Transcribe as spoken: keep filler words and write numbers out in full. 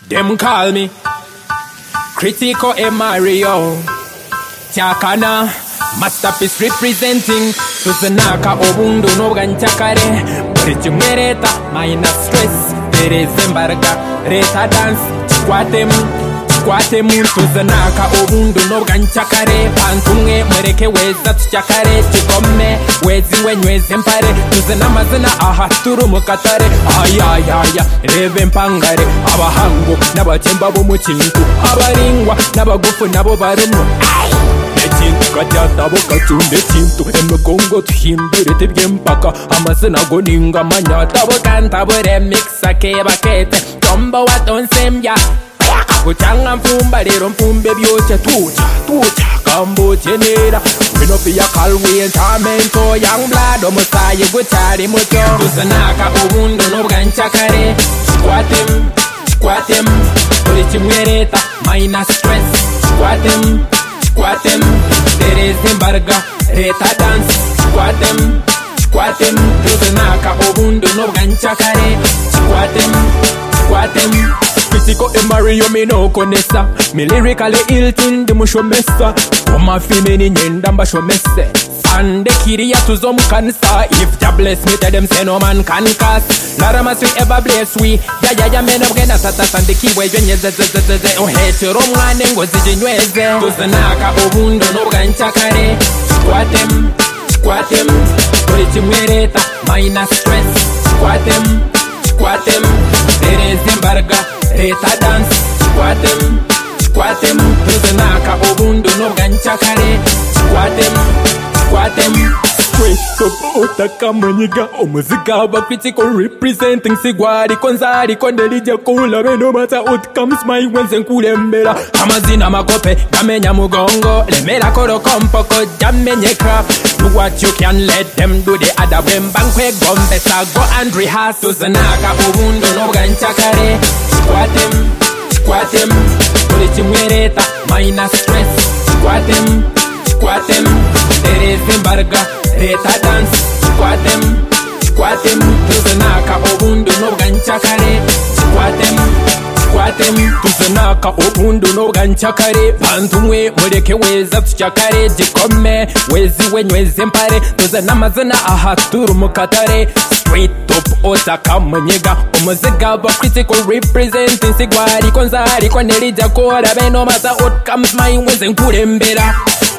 Them call me Critical e Mario Chakana Masterpiece representing Tuzanaka obundu no ganchakare Burichumgereta minus stress Tereze mbarga Reta dance Chikwatem Chikwatem Tuzanaka obundu no ganchakare Pantunge mwereke weza tuchakare Chikome wezi wenyweze mpare Tuzanamazana aha turu mukatare Ayayaya reve mpangare Abahango n'abachemba bo muchintu Abaringwa n'abagufu nabo barimo Nekintu kajyata bokatunde kintu Emegongo tuhindure tibyempaka Amazina go ninga manyata Bokanta buremixa keba kete Tombo watonsembya Kuchanga mfumba lero mfumbe byoche tucha tucha Kambo chenera Winofi ya kalwi entamento Young blood omusaye guchari mucho Tuzanaka ubundu n'ubwanchakare Chikwatem Chikwatem Uri chimwereta minus stress Chikwatem Chikwatem Tereze mbarga Reta dance Chikwatem Chikwatem Tuzanaka ubundu n'ubwanchakare Chikwatem Chikwatem Critical e Mario me no konesa Me lyrically ill tin de musho mesa Koma femini nyenda mbasho mese Sande kiri ya tuzo mkanisa If ya bless me tell them say no man can cast Lara mas we ever bless we Ya ya ya mena mgena sata sande kiwe Jwenye ze ze ze ze ze Oh hete romwane ngozi jinyweze Tuzanaka obundo no ganchakare Chikwatem Chikwatem Urichi mwereta minus stress Chikwatem Chikwatem Tereze mbarga Reta dance, Chikwatem, Chikwatem Tuzanaka obundu no ganchakare Chikwatem, Chikwatem Straight up otakamanyiga Omuzika ba critical representing Sigwari konzari kondelija kula No matter what comes my wenze nkulembera Amazina makope gamenya mugongo Lemera koro kompoko jamenyeka Do what you can, let them do the other way Bankwe gombesa go and rehearse Tuzanaka obundu no ganchakare Chikwatem, Chikwatem Urichi mwereta minus stress Chikwatem, Chikwatem Tereze mbarga Reta dance Chikwatem, Chikwatem Tuzanaka obundu no ganchakare Chikwatem, Chikwatem Tuzanaka obundu no ganchakare Pantumwe mureke weza tuchakare Jikome wezi wenyweze mpare Tuzanamazana aha turu mukatare Straight up otakamanyega Omuziga ba critical representing Sigwari konzari konelija kora Beno matter what comes my wenze nkulembera